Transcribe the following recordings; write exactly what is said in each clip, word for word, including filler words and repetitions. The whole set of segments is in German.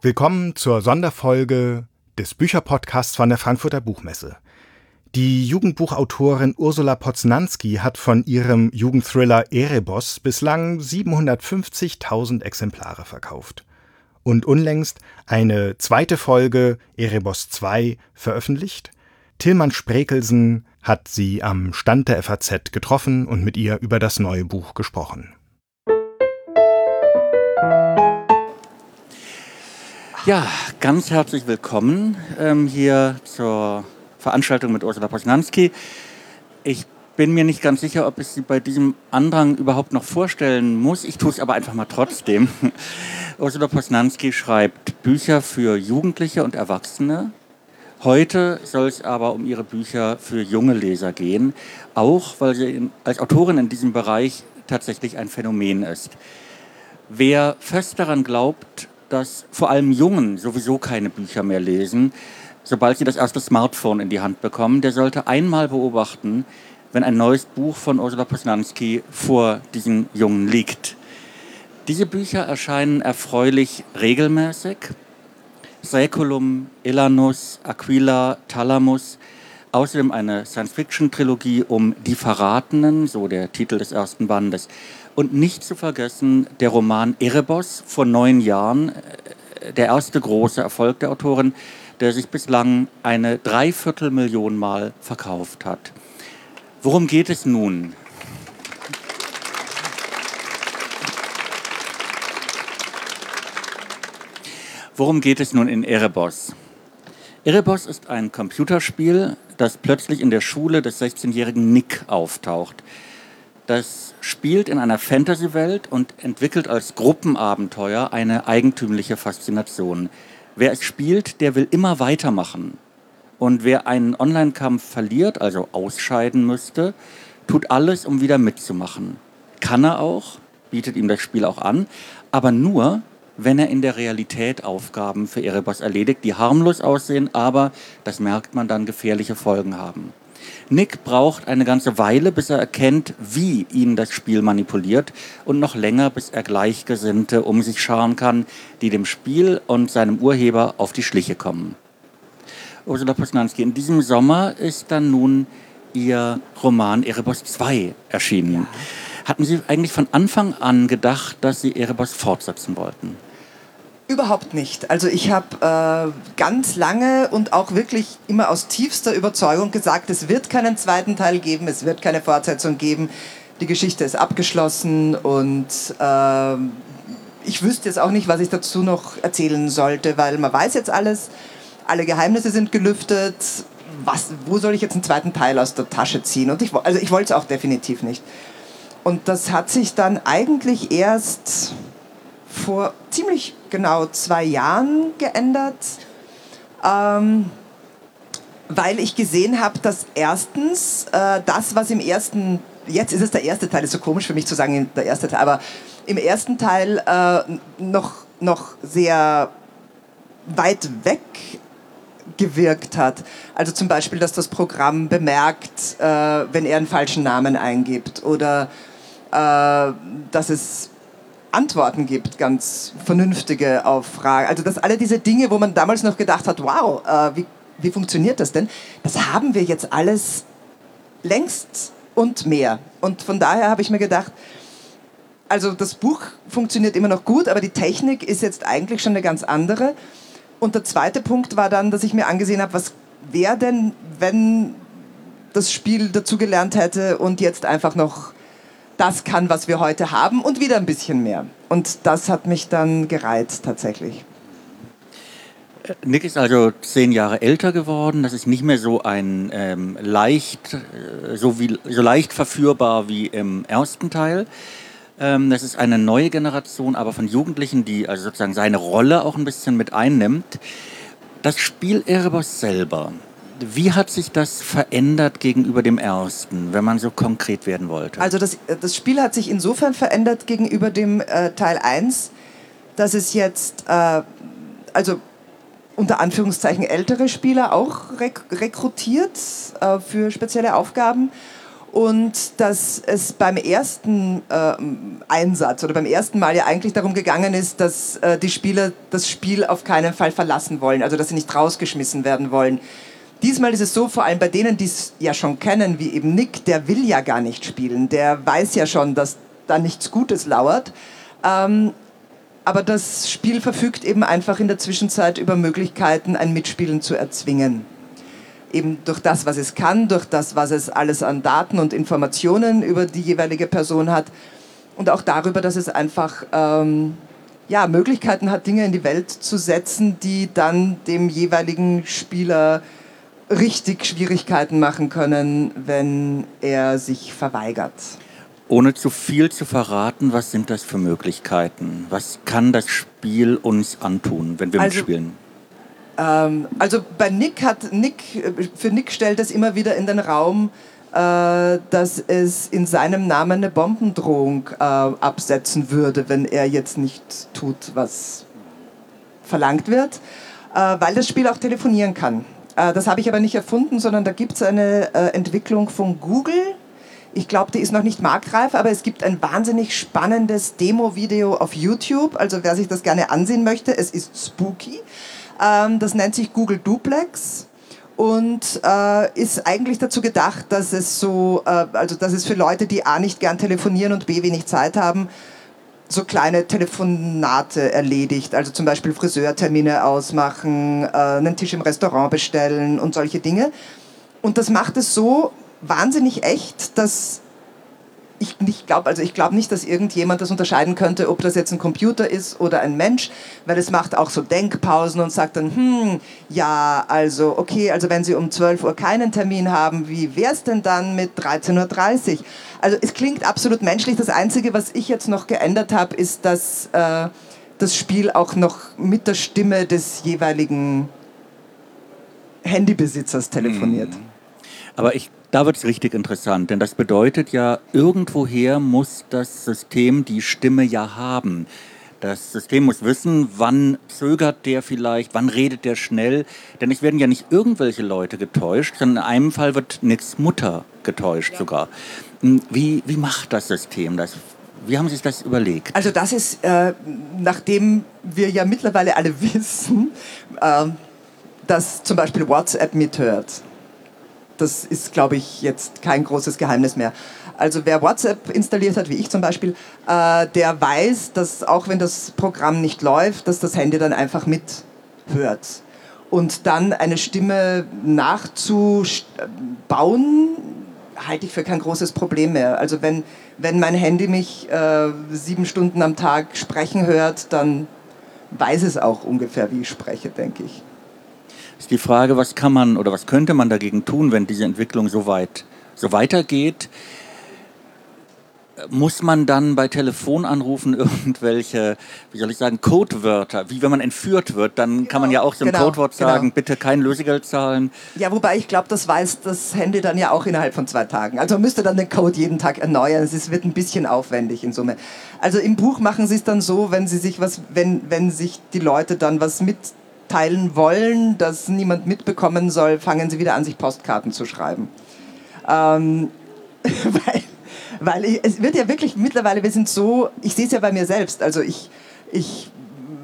Willkommen zur Sonderfolge des Bücherpodcasts von der Frankfurter Buchmesse. Die Jugendbuchautorin Ursula Poznanski hat von ihrem Jugendthriller Erebos bislang siebenhundertfünfzigtausend Exemplare verkauft. Und unlängst eine zweite Folge, Erebos zwei, veröffentlicht. Tilman Sprekelsen hat sie am Stand der F A Z getroffen und mit ihr über das neue Buch gesprochen. Ja, ganz herzlich willkommen ähm, hier zur Veranstaltung mit Ursula Poznanski. Ich bin mir nicht ganz sicher, ob ich Sie bei diesem Andrang überhaupt noch vorstellen muss. Ich tue es aber einfach mal trotzdem. Ursula Poznanski schreibt Bücher für Jugendliche und Erwachsene. Heute soll es aber um ihre Bücher für junge Leser gehen, auch weil sie in, als Autorin in diesem Bereich tatsächlich ein Phänomen ist. Wer fest daran glaubt, dass vor allem Jungen sowieso keine Bücher mehr lesen, sobald sie das erste Smartphone in die Hand bekommen, der sollte einmal beobachten, wenn ein neues Buch von Ursula Poznanski vor diesen Jungen liegt. Diese Bücher erscheinen erfreulich regelmäßig. Saeculum, Elanus, Aquila, Thalamus, außerdem eine Science-Fiction-Trilogie um Die Verratenen, so der Titel des ersten Bandes. Und nicht zu vergessen der Roman Erebos vor neun Jahren, der erste große Erfolg der Autorin, der sich bislang eine Dreiviertelmillion Mal verkauft hat. Worum geht es nun? Worum geht es nun in Erebos? Erebos ist ein Computerspiel, das plötzlich in der Schule des sechzehnjährigen Nick auftaucht. Das spielt in einer Fantasy-Welt und entwickelt als Gruppenabenteuer eine eigentümliche Faszination. Wer es spielt, der will immer weitermachen. Und wer einen Online-Kampf verliert, also ausscheiden müsste, tut alles, um wieder mitzumachen. Kann er auch, bietet ihm das Spiel auch an, aber nur, wenn er in der Realität Aufgaben für Erebos erledigt, die harmlos aussehen, aber, das merkt man dann, gefährliche Folgen haben. Nick braucht eine ganze Weile, bis er erkennt, wie ihn das Spiel manipuliert und noch länger, bis er Gleichgesinnte um sich scharen kann, die dem Spiel und seinem Urheber auf die Schliche kommen. Ursula Poznanski, in diesem Sommer ist dann nun ihr Roman Erebos zwei erschienen. Ja. Hatten Sie eigentlich von Anfang an gedacht, dass Sie Erebos fortsetzen wollten? Überhaupt nicht. Also ich habe äh, ganz lange und auch wirklich immer aus tiefster Überzeugung gesagt, es wird keinen zweiten Teil geben, es wird keine Fortsetzung geben. Die Geschichte ist abgeschlossen und äh, ich wüsste jetzt auch nicht, was ich dazu noch erzählen sollte, weil man weiß jetzt alles, alle Geheimnisse sind gelüftet. Was, wo soll ich jetzt einen zweiten Teil aus der Tasche ziehen? Und ich, also ich wollte es auch definitiv nicht. Und das hat sich dann eigentlich erst vor ziemlich genau zwei Jahren geändert, ähm, weil ich gesehen habe, dass erstens äh, das, was im ersten, jetzt ist es der erste Teil, ist so komisch für mich zu sagen, der erste Teil, aber im ersten Teil äh, noch, noch sehr weit weg gewirkt hat. Also zum Beispiel, dass das Programm bemerkt, äh, wenn er einen falschen Namen eingibt oder äh, dass es Antworten gibt, ganz vernünftige auf Fragen. Also dass alle diese Dinge, wo man damals noch gedacht hat, wow, äh, wie, wie funktioniert das denn? Das haben wir jetzt alles längst und mehr. Und von daher habe ich mir gedacht, also das Buch funktioniert immer noch gut, aber die Technik ist jetzt eigentlich schon eine ganz andere. Und der zweite Punkt war dann, dass ich mir angesehen habe, was wäre denn, wenn das Spiel dazugelernt hätte und jetzt einfach noch das kann, was wir heute haben und wieder ein bisschen mehr. Und das hat mich dann gereizt tatsächlich. Nick ist also zehn Jahre älter geworden. Das ist nicht mehr so ein ähm, leicht, so, wie, so leicht verführbar wie im ersten Teil. Ähm, das ist eine neue Generation, aber von Jugendlichen, die also sozusagen seine Rolle auch ein bisschen mit einnimmt. Das Spiel Erebos selber, wie hat sich das verändert gegenüber dem ersten, wenn man so konkret werden wollte? Also das, das Spiel hat sich insofern verändert gegenüber dem äh, Teil eins, dass es jetzt, äh, also unter Anführungszeichen ältere Spieler auch rek- rekrutiert äh, für spezielle Aufgaben und dass es beim ersten äh, Einsatz oder beim ersten Mal ja eigentlich darum gegangen ist, dass äh, die Spieler das Spiel auf keinen Fall verlassen wollen, also dass sie nicht rausgeschmissen werden wollen. Diesmal ist es so, vor allem bei denen, die es ja schon kennen, wie eben Nick, der will ja gar nicht spielen, der weiß ja schon, dass da nichts Gutes lauert. Ähm, aber das Spiel verfügt eben einfach in der Zwischenzeit über Möglichkeiten, ein Mitspielen zu erzwingen. Eben durch das, was es kann, durch das, was es alles an Daten und Informationen über die jeweilige Person hat und auch darüber, dass es einfach ähm, ja, Möglichkeiten hat, Dinge in die Welt zu setzen, die dann dem jeweiligen Spieler richtig Schwierigkeiten machen können, wenn er sich verweigert. Ohne zu viel zu verraten, was sind das für Möglichkeiten? Was kann das Spiel uns antun, wenn wir also, mitspielen? Also bei Nick hat Nick, für Nick stellt es immer wieder in den Raum, äh, dass es in seinem Namen eine Bombendrohung äh, absetzen würde, wenn er jetzt nicht tut, was verlangt wird, äh, weil das Spiel auch telefonieren kann. Äh, das habe ich aber nicht erfunden, sondern da gibt es eine äh, Entwicklung von Google. Ich glaube, die ist noch nicht marktreif, aber es gibt ein wahnsinnig spannendes Demo-Video auf YouTube. Also wer sich das gerne ansehen möchte, es ist spooky. Das nennt sich Google Duplex und äh, ist eigentlich dazu gedacht, dass es so, äh, also dass es für Leute, die A nicht gern telefonieren und B wenig Zeit haben, so kleine Telefonate erledigt. Also zum Beispiel Friseurtermine ausmachen, äh, einen Tisch im Restaurant bestellen und solche Dinge. Und das macht es so wahnsinnig echt, dass ich nicht glaube, also ich glaube nicht, dass irgendjemand das unterscheiden könnte, ob das jetzt ein Computer ist oder ein Mensch, weil es macht auch so Denkpausen und sagt dann, hm, ja, also okay, also wenn Sie um zwölf Uhr keinen Termin haben, wie wäre es denn dann mit dreizehn Uhr dreißig? Also es klingt absolut menschlich. Das Einzige, was ich jetzt noch geändert habe, ist, dass äh, das Spiel auch noch mit der Stimme des jeweiligen Handybesitzers telefoniert. Aber ich Da wird es richtig interessant, denn das bedeutet ja, irgendwoher muss das System die Stimme ja haben. Das System muss wissen, wann zögert der vielleicht, wann redet der schnell. Denn es werden ja nicht irgendwelche Leute getäuscht, sondern in einem Fall wird Nicks Mutter getäuscht ja. sogar. Wie, wie macht das System das? Wie haben Sie sich das überlegt? Also das ist, äh, nachdem wir ja mittlerweile alle wissen, äh, dass zum Beispiel WhatsApp mithört. Das ist, glaube ich, jetzt kein großes Geheimnis mehr. Also wer WhatsApp installiert hat, wie ich zum Beispiel, äh, der weiß, dass auch wenn das Programm nicht läuft, dass das Handy dann einfach mithört. Und dann eine Stimme nachzubauen, halte ich für kein großes Problem mehr. Also wenn, wenn mein Handy mich äh, sieben Stunden am Tag sprechen hört, dann weiß es auch ungefähr, wie ich spreche, denke ich. Ist die Frage, was kann man oder was könnte man dagegen tun, wenn diese Entwicklung so weit so weitergeht? Muss man dann bei Telefonanrufen irgendwelche, wie soll ich sagen, Codewörter, wie wenn man entführt wird, dann genau, kann man ja auch so ein genau, Codewort sagen, genau. bitte kein Lösegeld zahlen. Ja, wobei ich glaube, das weiß das Handy dann ja auch innerhalb von zwei Tagen. Also man müsste dann den Code jeden Tag erneuern. Es wird ein bisschen aufwendig in Summe. Also im Buch machen sie es dann so, wenn sie sich was, wenn, wenn sich die Leute dann was mitteilen wollen, das niemand mitbekommen soll, fangen sie wieder an, sich Postkarten zu schreiben. Ähm, weil Weil ich, es wird ja wirklich mittlerweile, wir sind so, ich sehe es ja bei mir selbst, also ich, ich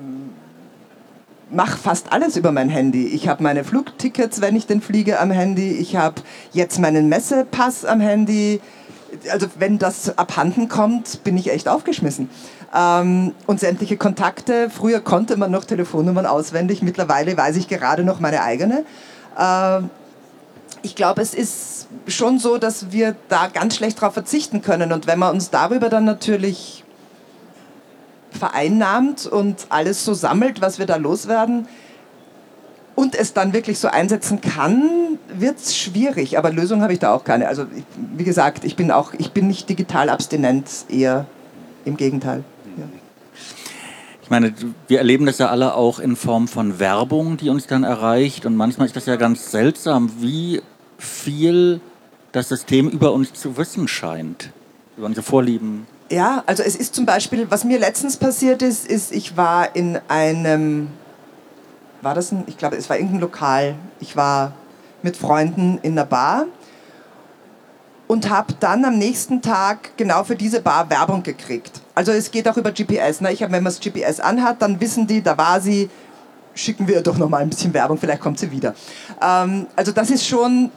mache fast alles über mein Handy. Ich habe meine Flugtickets, wenn ich denn fliege, am Handy. Ich habe jetzt meinen Messepass am Handy. Also wenn das abhanden kommt, bin ich echt aufgeschmissen. Ähm, und sämtliche Kontakte, früher konnte man noch Telefonnummern auswendig, mittlerweile weiß ich gerade noch meine eigene. Äh, ich glaube, es ist schon so, dass wir da ganz schlecht drauf verzichten können. Und wenn man uns darüber dann natürlich vereinnahmt und alles so sammelt, was wir da loswerden, und es dann wirklich so einsetzen kann, wird es schwierig. Aber Lösung habe ich da auch keine. Also ich, wie gesagt, ich bin, auch, ich bin nicht digital abstinent, eher im Gegenteil. Ja. Ich meine, wir erleben das ja alle auch in Form von Werbung, die uns dann erreicht. Und manchmal ist das ja ganz seltsam, wie viel das System über uns zu wissen scheint, über unsere Vorlieben. Ja, also es ist zum Beispiel, was mir letztens passiert ist, ist, ich war in einem, war das ein, ich glaube, es war irgendein Lokal. Ich war mit Freunden in einer Bar und habe dann am nächsten Tag genau für diese Bar Werbung gekriegt. Also es geht auch über G P S. Ne? Ich hab, wenn man das G P S anhat, dann wissen die, da war sie, schicken wir doch noch mal ein bisschen Werbung, vielleicht kommt sie wieder. Ähm, also das ist schon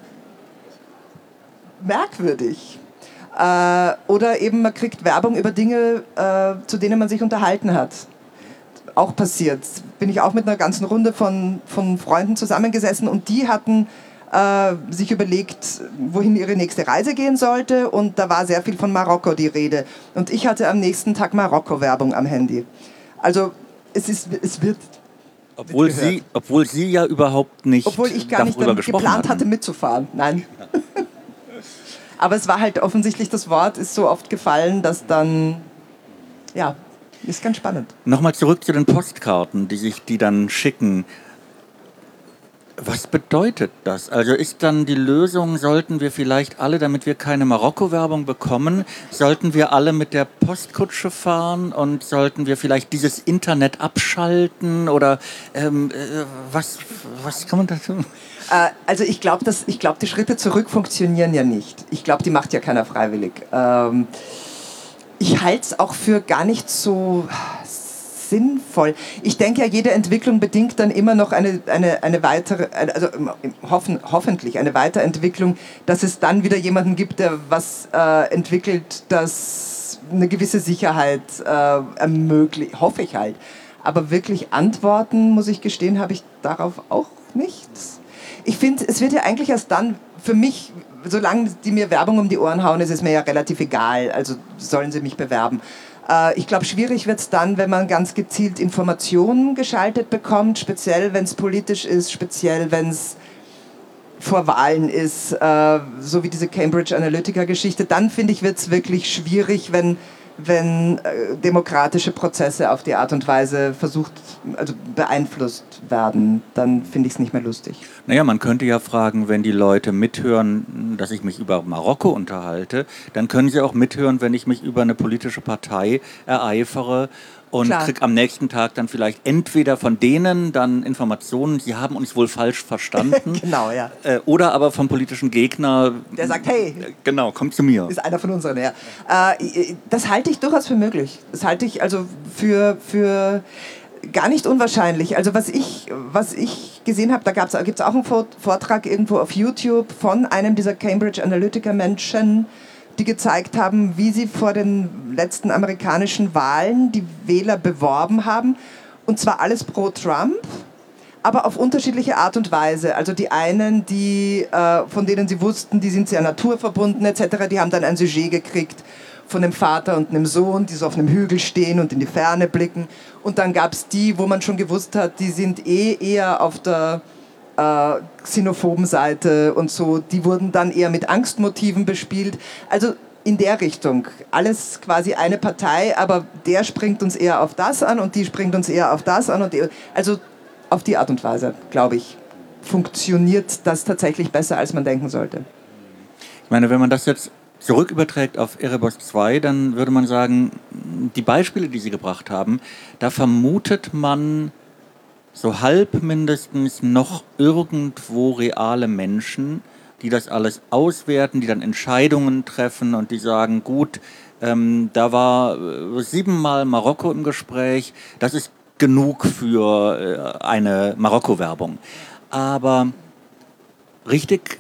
merkwürdig. Äh, oder eben man kriegt Werbung über Dinge, äh, zu denen man sich unterhalten hat. Auch passiert. Bin ich auch mit einer ganzen Runde von, von Freunden zusammengesessen und die hatten äh, sich überlegt, wohin ihre nächste Reise gehen sollte und da war sehr viel von Marokko die Rede. Und ich hatte am nächsten Tag Marokko-Werbung am Handy. Also es, ist, es wird Obwohl Sie, obwohl Sie ja überhaupt nicht Obwohl ich gar nicht damit geplant hatten. hatte mitzufahren. Nein. Aber es war halt offensichtlich, das Wort ist so oft gefallen, dass dann, ja, ist ganz spannend. Nochmal zurück zu den Postkarten, die sich die dann schicken. Was bedeutet das? Also ist dann die Lösung, sollten wir vielleicht alle, damit wir keine Marokko-Werbung bekommen, sollten wir alle mit der Postkutsche fahren und sollten wir vielleicht dieses Internet abschalten oder ähm, äh, was, was kann man da tun? Äh, also ich glaube, ich glaub, die Schritte zurück funktionieren ja nicht. Ich glaube, die macht ja keiner freiwillig. Ähm, ich halte es auch für gar nicht so sinnvoll. Ich denke ja, jede Entwicklung bedingt dann immer noch eine, eine, eine weitere, also hoffen, hoffentlich eine Weiterentwicklung, dass es dann wieder jemanden gibt, der was äh, entwickelt, das eine gewisse Sicherheit äh, ermöglicht, hoffe ich halt. Aber wirklich Antworten, muss ich gestehen, habe ich darauf auch nichts. Ich finde, es wird ja eigentlich erst dann, für mich, solange die mir Werbung um die Ohren hauen, ist es mir ja relativ egal, also sollen sie mich bewerben. Ich glaube, schwierig wird es dann, wenn man ganz gezielt Informationen geschaltet bekommt, speziell wenn es politisch ist, speziell wenn es vor Wahlen ist, äh, so wie diese Cambridge Analytica-Geschichte. Dann, finde ich, wird es wirklich schwierig, wenn, wenn äh, demokratische Prozesse auf die Art und Weise versucht, also beeinflusst werden. Dann finde ich es nicht mehr lustig. Naja, man könnte ja fragen, wenn die Leute mithören, dass ich mich über Marokko unterhalte, dann können sie auch mithören, wenn ich mich über eine politische Partei ereifere und Klar. kriege am nächsten Tag dann vielleicht entweder von denen dann Informationen, sie haben uns wohl falsch verstanden. Genau, ja. Äh, oder aber vom politischen Gegner. Der sagt, hey, genau, komm zu mir. ist einer von unseren, ja. Äh, das halte ich durchaus für möglich. Das halte ich also für, für gar nicht unwahrscheinlich. Also was ich, was ich gesehen habe, da gibt es auch einen Vortrag irgendwo auf YouTube von einem dieser Cambridge Analytica-Menschen, die gezeigt haben, wie sie vor den letzten amerikanischen Wahlen die Wähler beworben haben. Und zwar alles pro Trump, aber auf unterschiedliche Art und Weise. Also die einen, die, äh, von denen sie wussten, die sind sehr naturverbunden et cetera, die haben dann ein Sujet gekriegt von einem Vater und einem Sohn, die so auf einem Hügel stehen und in die Ferne blicken. Und dann gab es die, wo man schon gewusst hat, die sind eh eher auf der äh, xenophoben Seite und so. Die wurden dann eher mit Angstmotiven bespielt. Also in der Richtung. Alles quasi eine Partei, aber der springt uns eher auf das an und die springt uns eher auf das an. Und die, also auf die Art und Weise, glaube ich, funktioniert das tatsächlich besser, als man denken sollte. Ich meine, wenn man das jetzt zurück überträgt auf Erebos zwei, dann würde man sagen, die Beispiele, die Sie gebracht haben, da vermutet man so halb mindestens noch irgendwo reale Menschen, die das alles auswerten, die dann Entscheidungen treffen und die sagen, gut, ähm, da war äh, siebenmal Marokko im Gespräch, das ist genug für äh, eine Marokko-Werbung. Aber richtig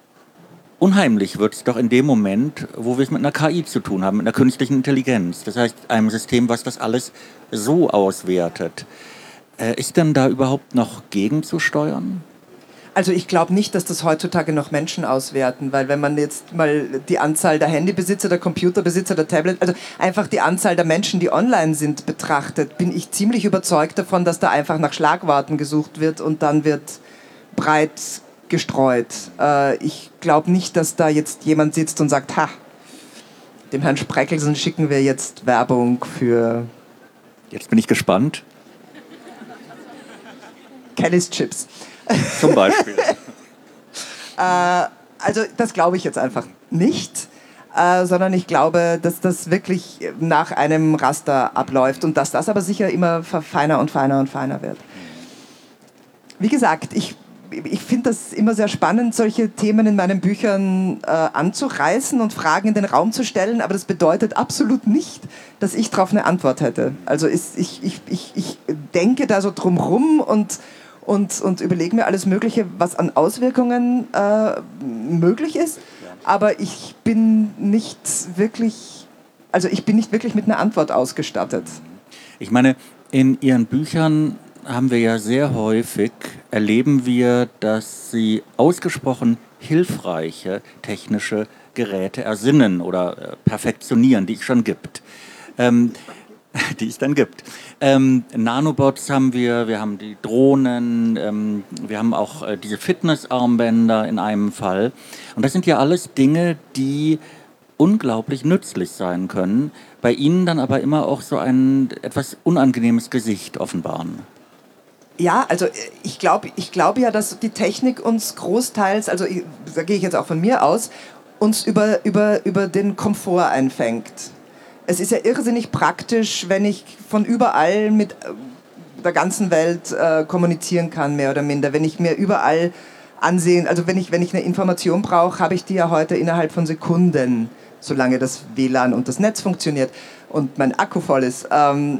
unheimlich wird es doch in dem Moment, wo wir es mit einer K I zu tun haben, mit einer künstlichen Intelligenz. Das heißt, einem System, was das alles so auswertet. Äh, ist denn da überhaupt noch gegenzusteuern? Also ich glaube nicht, dass das heutzutage noch Menschen auswerten, weil wenn man jetzt mal die Anzahl der Handybesitzer, der Computerbesitzer, der Tablet, also einfach die Anzahl der Menschen, die online sind, betrachtet, bin ich ziemlich überzeugt davon, dass da einfach nach Schlagworten gesucht wird und dann wird breit gestreut. Äh, ich glaube nicht, dass da jetzt jemand sitzt und sagt, ha, dem Herrn Spreckelsen schicken wir jetzt Werbung für... Jetzt bin ich gespannt. Kelly's Chips. Zum Beispiel. äh, also das glaube ich jetzt einfach nicht, äh, sondern ich glaube, dass das wirklich nach einem Raster abläuft und dass das aber sicher immer feiner und feiner und feiner wird. Wie gesagt, ich, ich finde das immer sehr spannend, solche Themen in meinen Büchern äh, anzureißen und Fragen in den Raum zu stellen, aber das bedeutet absolut nicht, dass ich darauf eine Antwort hätte. Also ist, ich, ich, ich, ich denke da so drumrum und, und, und überlege mir alles Mögliche, was an Auswirkungen äh, möglich ist, aber ich bin nicht wirklich, also ich bin nicht wirklich mit einer Antwort ausgestattet. Ich meine, in Ihren Büchern haben wir ja sehr häufig, erleben wir, dass Sie ausgesprochen hilfreiche technische Geräte ersinnen oder äh, perfektionieren, die es schon gibt. Ähm, die es dann gibt. Ähm, Nanobots haben wir, wir haben die Drohnen, ähm, wir haben auch äh, diese Fitnessarmbänder in einem Fall. Und das sind ja alles Dinge, die unglaublich nützlich sein können, bei Ihnen dann aber immer auch so ein etwas unangenehmes Gesicht offenbaren. Ja, also ich glaube ich glaub ja, dass die Technik uns großteils, also ich, da gehe ich jetzt auch von mir aus, uns über, über, über den Komfort einfängt. Es ist ja irrsinnig praktisch, wenn ich von überall mit der ganzen Welt äh, kommunizieren kann, mehr oder minder. Wenn ich mir überall ansehen, also wenn ich, wenn ich eine Information brauche, habe ich die ja heute innerhalb von Sekunden, solange das W L A N und das Netz funktioniert und mein Akku voll ist. Ähm,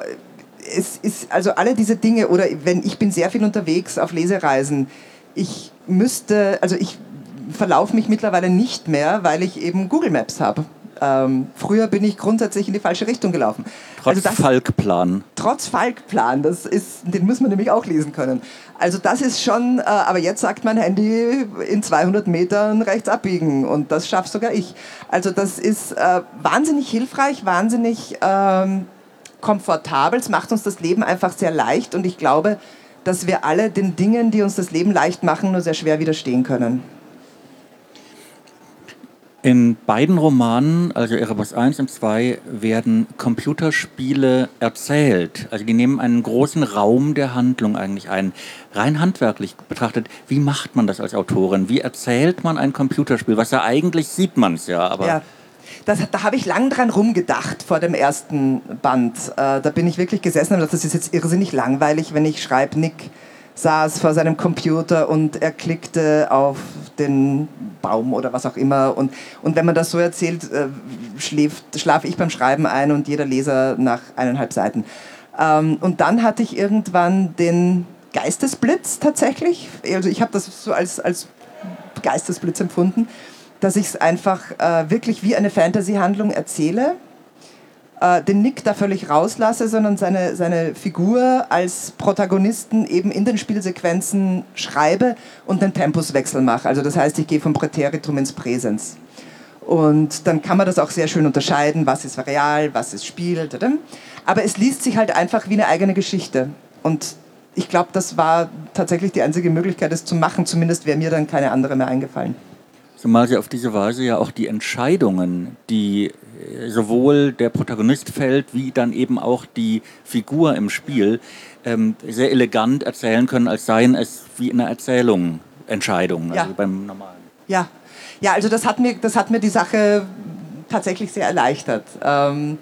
es ist also alle diese Dinge, oder wenn ich bin sehr viel unterwegs auf Lesereisen, ich müsste, also ich verlaufe mich mittlerweile nicht mehr, weil ich eben Google Maps habe. Ähm, früher bin ich grundsätzlich in die falsche Richtung gelaufen. Trotz also das, Falkplan. Trotz Falkplan, das ist, den muss man nämlich auch lesen können. Also das ist schon, äh, aber jetzt sagt mein Handy in zweihundert Metern rechts abbiegen und das schafft sogar ich. Also das ist äh, wahnsinnig hilfreich, wahnsinnig ähm, komfortabel. Es macht uns das Leben einfach sehr leicht und ich glaube, dass wir alle den Dingen, die uns das Leben leicht machen, nur sehr schwer widerstehen können. In beiden Romanen, also Erebos eins und zwei, werden Computerspiele erzählt. Also die nehmen einen großen Raum der Handlung eigentlich ein. Rein handwerklich betrachtet, wie macht man das als Autorin? Wie erzählt man ein Computerspiel? Was ja eigentlich sieht man es ja, aber... Ja. Das, da habe ich lang dran rumgedacht vor dem ersten Band. Äh, da bin ich wirklich gesessen und gedacht, das ist jetzt irrsinnig langweilig, wenn ich schreibe, Nick saß vor seinem Computer und er klickte auf den Baum oder was auch immer. Und, und wenn man das so erzählt, äh, schläft, schlafe ich beim Schreiben ein und jeder Leser nach eineinhalb Seiten. Ähm, und dann hatte ich irgendwann den Geistesblitz tatsächlich. Also ich habe das so als, als Geistesblitz empfunden, dass ich es einfach äh, wirklich wie eine Fantasy-Handlung erzähle, äh, den Nick da völlig rauslasse, sondern seine, seine Figur als Protagonisten eben in den Spielsequenzen schreibe und den Tempuswechsel mache. Also das heißt, ich gehe vom Präteritum ins Präsens. Und dann kann man das auch sehr schön unterscheiden, was ist real, was ist Spiel. Aber es liest sich halt einfach wie eine eigene Geschichte. Und ich glaube, das war tatsächlich die einzige Möglichkeit, es zu machen. Zumindest wäre mir dann keine andere mehr eingefallen. Zumal sie auf diese Weise ja auch die Entscheidungen, die sowohl der Protagonist fällt, wie dann eben auch die Figur im Spiel, ähm, sehr elegant erzählen können, als seien es wie in einer Erzählung Entscheidungen, ja. also beim normalen. Ja, ja, also das hat mir, das hat mir die Sache tatsächlich sehr erleichtert. Ähm,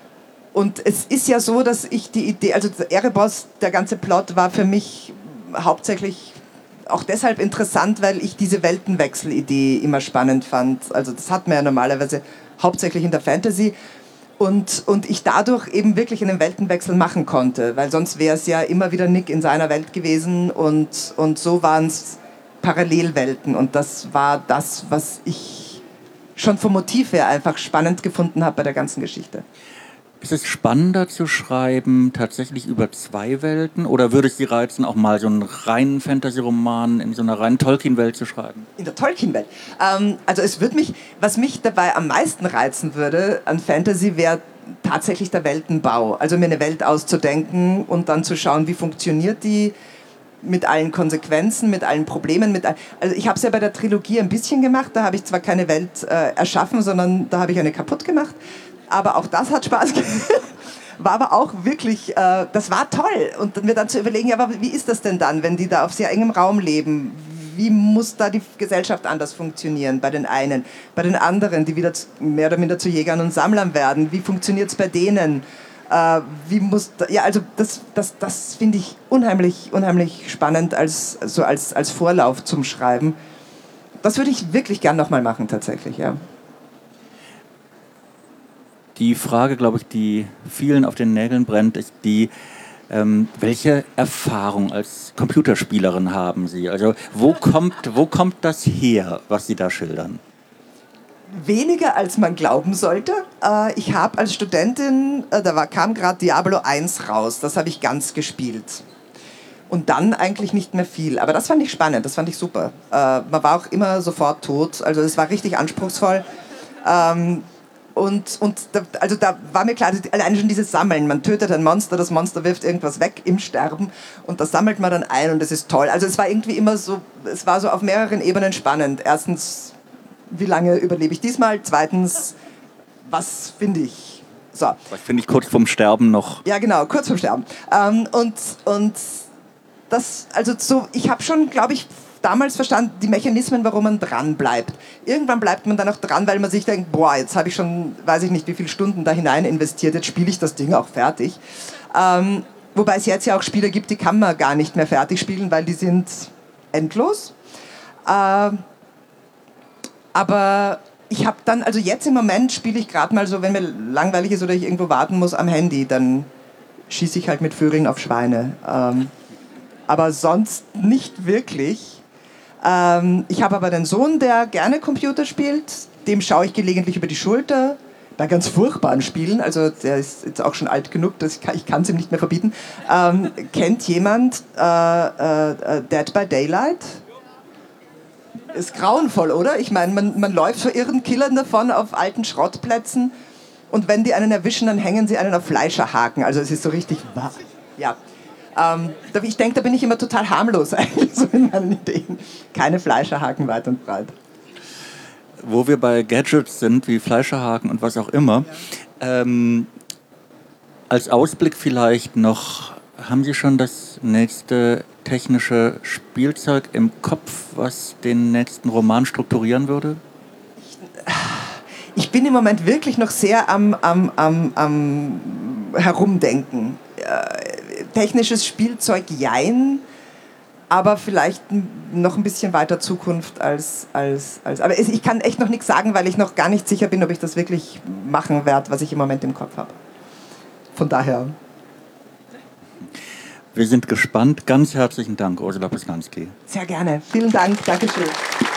und es ist ja so, dass ich die Idee, also Erebos, der ganze Plot war für mich hauptsächlich auch deshalb interessant, weil ich diese Weltenwechsel-Idee immer spannend fand. Also das hat man ja normalerweise hauptsächlich in der Fantasy. Und, und ich dadurch eben wirklich einen Weltenwechsel machen konnte, weil sonst wäre es ja immer wieder Nick in seiner Welt gewesen und, und so waren es Parallelwelten. Und das war das, was ich schon vom Motiv her einfach spannend gefunden habe bei der ganzen Geschichte. Ist es spannender zu schreiben, tatsächlich über zwei Welten? Oder würde es Sie reizen, auch mal so einen reinen Fantasy-Roman in so einer reinen Tolkien-Welt zu schreiben? In der Tolkien-Welt? Ähm, also es würde mich, was mich dabei am meisten reizen würde an Fantasy, wäre tatsächlich der Weltenbau. Also mir eine Welt auszudenken und dann zu schauen, wie funktioniert die mit allen Konsequenzen, mit allen Problemen. Mit all also ich habe es ja bei der Trilogie ein bisschen gemacht. Da habe ich zwar keine Welt äh, erschaffen, sondern da habe ich eine kaputt gemacht. Aber auch das hat Spaß gemacht. War aber auch wirklich, äh, das war toll. Und mir dann zu überlegen, ja, aber wie ist das denn dann, wenn die da auf sehr engem Raum leben? Wie muss da die Gesellschaft anders funktionieren bei den einen? Bei den anderen, die wieder zu, mehr oder minder zu Jägern und Sammlern werden? Wie funktioniert es bei denen? Äh, wie muss, ja, also das, das, das finde ich unheimlich, unheimlich spannend als, so als, als Vorlauf zum Schreiben. Das würde ich wirklich gern nochmal machen, tatsächlich, ja. Die Frage, glaube ich, die vielen auf den Nägeln brennt, ist die, ähm, welche Erfahrung als Computerspielerin haben Sie? Also wo kommt, wo kommt das her, was Sie da schildern? Weniger als man glauben sollte. Äh, ich habe als Studentin, äh, da war, kam gerade Diablo eins raus, das habe ich ganz gespielt. Und dann eigentlich nicht mehr viel. Aber das fand ich spannend, das fand ich super. Äh, man war auch immer sofort tot, also es war richtig anspruchsvoll. Ähm, und und da, also da war mir klar, allein schon dieses Sammeln. Man tötet ein Monster, das Monster wirft irgendwas weg im Sterben und das sammelt man dann ein und das ist toll. Also es war irgendwie immer so, es war so auf mehreren Ebenen spannend. Erstens, wie lange überlebe ich diesmal? Zweitens, was finde ich? So. Was finde ich kurz vorm Sterben noch? Ja, genau, kurz vorm Sterben. Ähm, und, und das, also so, ich habe schon, glaube ich, damals verstanden, die Mechanismen, warum man dran bleibt. Irgendwann bleibt man dann auch dran, weil man sich denkt, boah, jetzt habe ich schon, weiß ich nicht, wie viele Stunden da hinein investiert, jetzt spiele ich das Ding auch fertig. Ähm, wobei es jetzt ja auch Spiele gibt, die kann man gar nicht mehr fertig spielen, weil die sind endlos. Ähm, aber ich habe dann, also jetzt im Moment spiele ich gerade mal so, wenn mir langweilig ist oder ich irgendwo warten muss am Handy, dann schieße ich halt mit Vögeln auf Schweine. Ähm, aber sonst nicht wirklich. Ähm, ich habe aber einen Sohn, der gerne Computer spielt. Dem schaue ich gelegentlich über die Schulter. Bei ganz furchtbaren Spielen, also der ist jetzt auch schon alt genug, dass ich, ich kann es ihm nicht mehr verbieten. Ähm, kennt jemand äh, äh, Dead by Daylight? Ist grauenvoll, oder? Ich meine, man, man läuft vor irren Killern davon auf alten Schrottplätzen und wenn die einen erwischen, dann hängen sie einen auf Fleischerhaken. Also es ist so richtig wahr. Ja. Ähm, ich denke, da bin ich immer total harmlos eigentlich, so in meinen Ideen. Keine Fleischerhaken weit und breit. Wo wir bei Gadgets sind, wie Fleischerhaken und was auch immer, ja. ähm, als Ausblick vielleicht noch, haben Sie schon das nächste technische Spielzeug im Kopf, was den nächsten Roman strukturieren würde? Ich bin im Moment wirklich noch sehr am, am, am, am Herumdenken. Äh, technisches Spielzeug, jein, aber vielleicht noch ein bisschen weiter Zukunft als... als, als aber ich kann echt noch nichts sagen, weil ich noch gar nicht sicher bin, ob ich das wirklich machen werde, was ich im Moment im Kopf habe. Von daher... Wir sind gespannt. Ganz herzlichen Dank, Ursula Posnanski. Sehr gerne. Vielen Dank. Dankeschön.